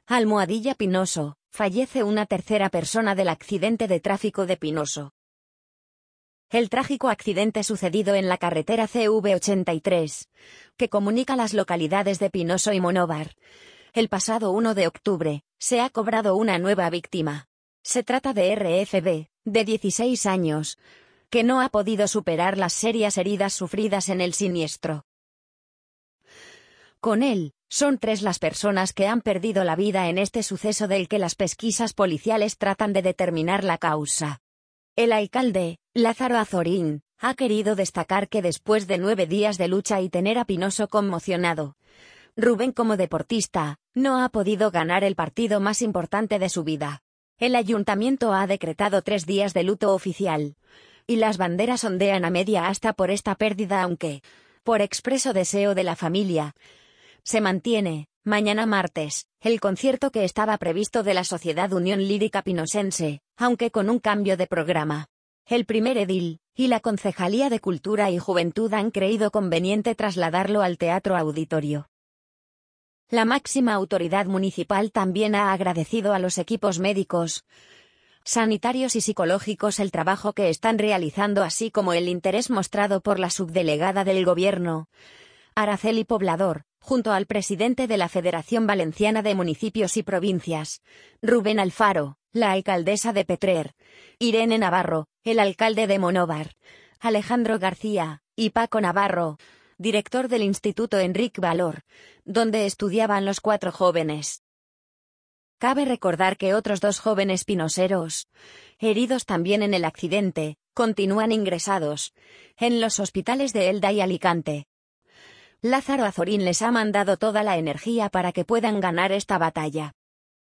Almohadilla Pinoso, fallece una tercera persona del accidente de tráfico de Pinoso. El trágico accidente sucedido en la carretera CV83, que comunica las localidades de Pinoso y Monóvar, el pasado 1 de octubre, se ha cobrado una nueva víctima. Se trata de RFB, de 16 años, que no ha podido superar las serias heridas sufridas en el siniestro. Con él, son 3 las personas que han perdido la vida en este suceso del que las pesquisas policiales tratan de determinar la causa. El alcalde, Lázaro Azorín, ha querido destacar que después de 9 días de lucha y tener a Pinoso conmocionado, Rubén como deportista, no ha podido ganar el partido más importante de su vida. El ayuntamiento ha decretado 3 días de luto oficial, y las banderas ondean a media asta por esta pérdida aunque, por expreso deseo de la familia, se mantiene, mañana martes, el concierto que estaba previsto de la Sociedad Unión Lírica Pinosense, aunque con un cambio de programa. El primer edil, y la Concejalía de Cultura y Juventud han creído conveniente trasladarlo al Teatro Auditorio. La máxima autoridad municipal también ha agradecido a los equipos médicos, sanitarios y psicológicos el trabajo que están realizando así como el interés mostrado por la subdelegada del Gobierno, Araceli Poblador, junto al presidente de la Federación Valenciana de Municipios y Provincias, Rubén Alfaro, la alcaldesa de Petrer, Irene Navarro, el alcalde de Monóvar, Alejandro García, y Paco Navarro, director del Instituto Enric Valor, donde estudiaban los 4 jóvenes. Cabe recordar que otros 2 jóvenes pinoseros, heridos también en el accidente, continúan ingresados en los hospitales de Elda y Alicante. Lázaro Azorín les ha mandado toda la energía para que puedan ganar esta batalla.